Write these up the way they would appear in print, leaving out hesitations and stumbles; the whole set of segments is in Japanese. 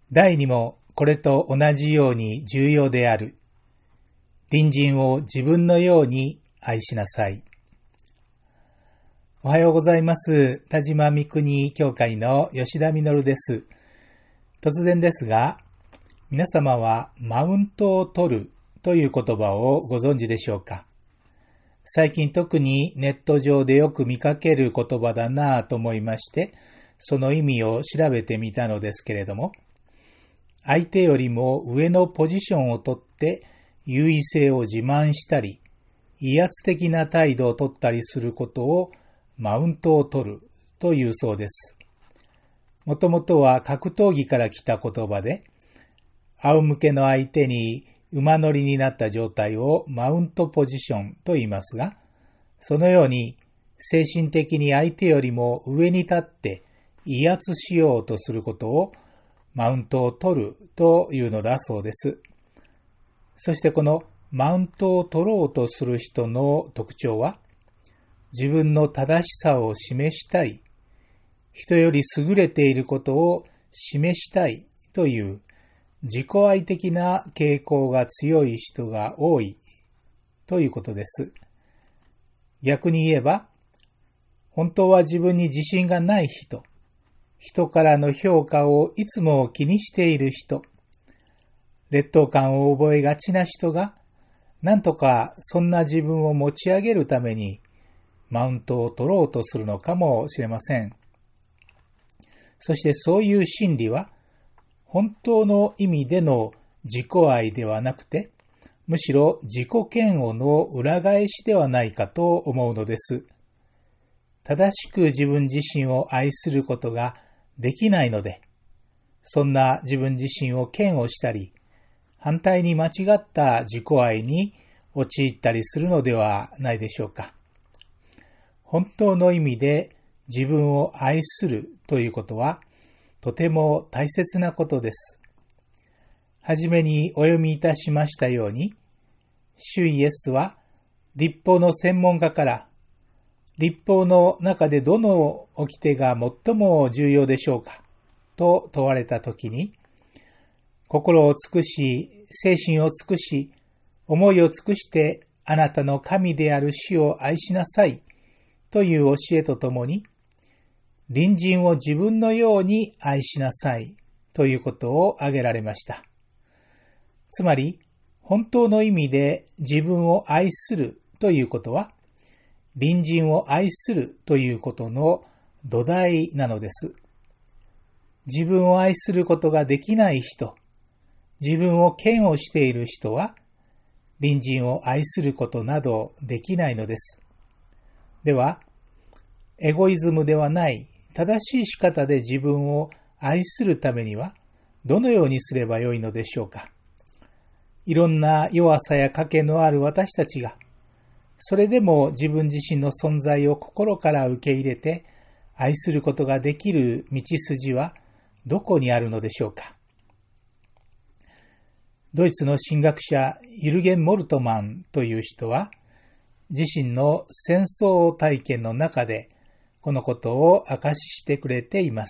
第2もこれと同じように重要である。隣人を自分のように愛しなさい。おはようございます。田島三国教会の吉田実です。突然ですが、皆様はマウントを取るという言葉をご存知でしょうか？最近特にネット上でよく見かける言葉だなぁと思いまして、その意味を調べてみたのですけれども、相手よりも上のポジションをとって優位性を自慢したり、威圧的な態度をとったりすることをマウントを取るというそうです。もともとは格闘技から来た言葉で、仰向けの相手に馬乗りになった状態をマウントポジションと言いますが、そのように精神的に相手よりも上に立って威圧しようとすることをマウントを取るというのだそうです。そしてこのマウントを取ろうとする人の特徴は、自分の正しさを示したい、人より優れていることを示したいという自己愛的な傾向が強い人が多いということです。逆に言えば、本当は自分に自信がない人、人からの評価をいつも気にしている人、劣等感を覚えがちな人が、なんとかそんな自分を持ち上げるためにマウントを取ろうとするのかもしれません。そしてそういう心理は、本当の意味での自己愛ではなくて、むしろ自己嫌悪の裏返しではないかと思うのです。正しく自分自身を愛することができないので、そんな自分自身を嫌悪したり、反対に間違った自己愛に陥ったりするのではないでしょうか。本当の意味で自分を愛するということは、とても大切なことです。はじめにお読みいたしましたように、主イエスは律法の専門家から、律法の中でどの掟が最も重要でしょうかと問われたときに、心を尽くし、精神を尽くし、思いを尽くしてあなたの神である主を愛しなさいという教えとともに、隣人を自分のように愛しなさいということを挙げられました。つまり、本当の意味で自分を愛するということは、隣人を愛するということの土台なのです。自分を愛することができない人、自分を嫌悪している人は、隣人を愛することなどできないのです。では、エゴイズムではない正しい仕方で自分を愛するためには、どのようにすればよいのでしょうか。いろんな弱さや賭けのある私たちが、それでも自分自身の存在を心から受け入れて愛することができる道筋はどこにあるのでしょうか。ドイツの神学者ユルゲン・モルトマンという人は、自身の戦争体験の中でこのことを明かししてくれています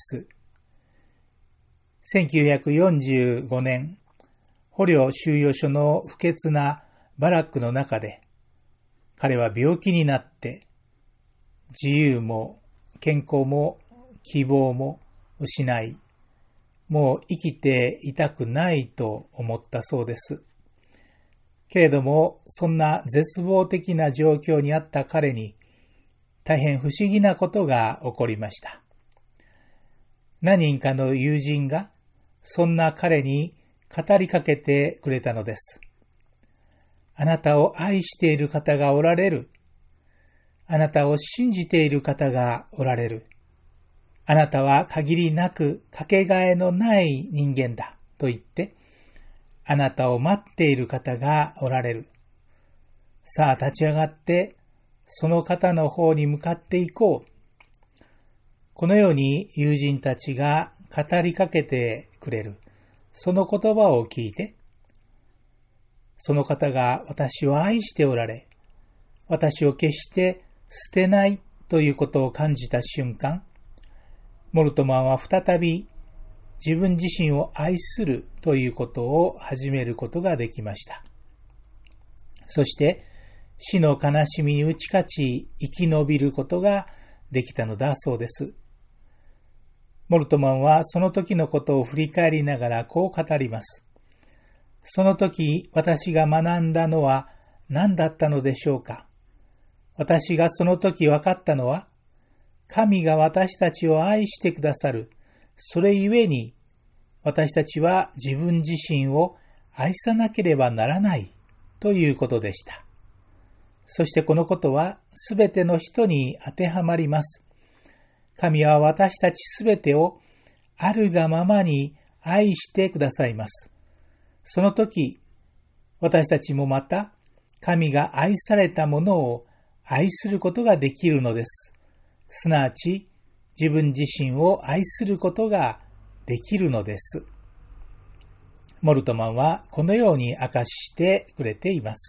。1945年、捕虜収容所の不潔なバラックの中で、彼は病気になって、自由も健康も希望も失い、もう生きていたくないと思ったそうです。けれども、そんな絶望的な状況にあった彼に、大変不思議なことが起こりました。何人かの友人が、そんな彼に語りかけてくれたのです。あなたを愛している方がおられる。あなたを信じている方がおられる。あなたは限りなくかけがえのない人間だと言って、あなたを待っている方がおられる。さあ立ち上がって、その方の方に向かっていこう。このように友人たちが語りかけてくれる。その言葉を聞いて、その方が私を愛しておられ、私を決して捨てないということを感じた瞬間、モルトマンは再び自分自身を愛するということを始めることができました。そして死の悲しみに打ち勝ち生き延びることができたのだそうです。モルトマンはその時のことを振り返りながらこう語ります。その時私が学んだのは何だったのでしょうか。私がその時分かったのは、神が私たちを愛してくださる。それゆえに私たちは自分自身を愛さなければならないということでした。そしてこのことはすべての人に当てはまります。神は私たちすべてをあるがままに愛してくださいます。その時、私たちもまた神が愛されたものを愛することができるのです。すなわち自分自身を愛することができるのです。モルトマンはこのように明かしてくれています。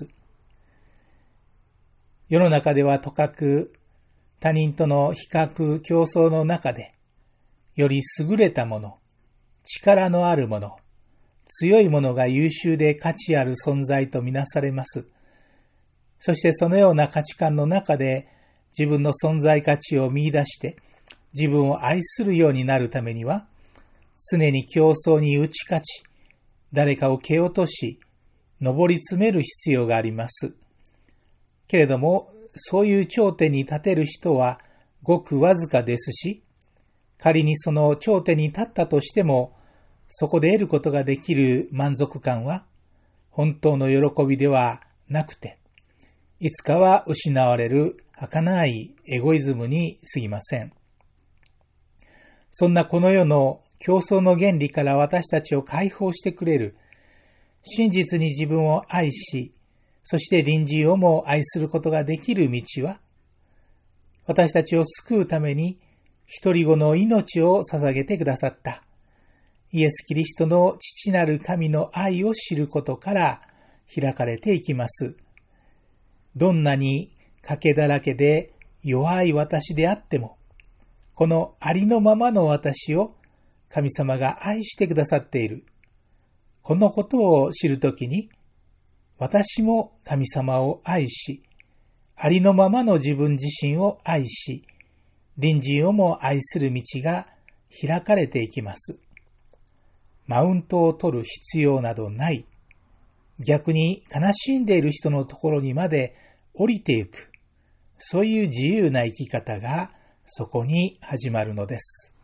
世の中ではとかく他人との比較競争の中でより優れたもの、力のあるもの、強いものが優秀で価値ある存在とみなされます。そしてそのような価値観の中で自分の存在価値を見出して自分を愛するようになるためには、常に競争に打ち勝ち、誰かを蹴落とし、上り詰める必要があります。けれども、そういう頂点に立てる人はごくわずかですし、仮にその頂点に立ったとしても、そこで得ることができる満足感は、本当の喜びではなくて、いつかは失われる儚いエゴイズムに過ぎません。そんなこの世の競争の原理から私たちを解放してくれる、真実に自分を愛し、そして隣人をも愛することができる道は、私たちを救うために一人子の命を捧げてくださったイエス・キリストの父なる神の愛を知ることから開かれていきます。どんなに賭けだらけで弱い私であっても、このありのままの私を神様が愛してくださっている。このことを知るときに、私も神様を愛し、ありのままの自分自身を愛し、隣人をも愛する道が開かれていきます。マウントを取る必要などない。逆に悲しんでいる人のところにまで降りていく。そういう自由な生き方がそこに始まるのです。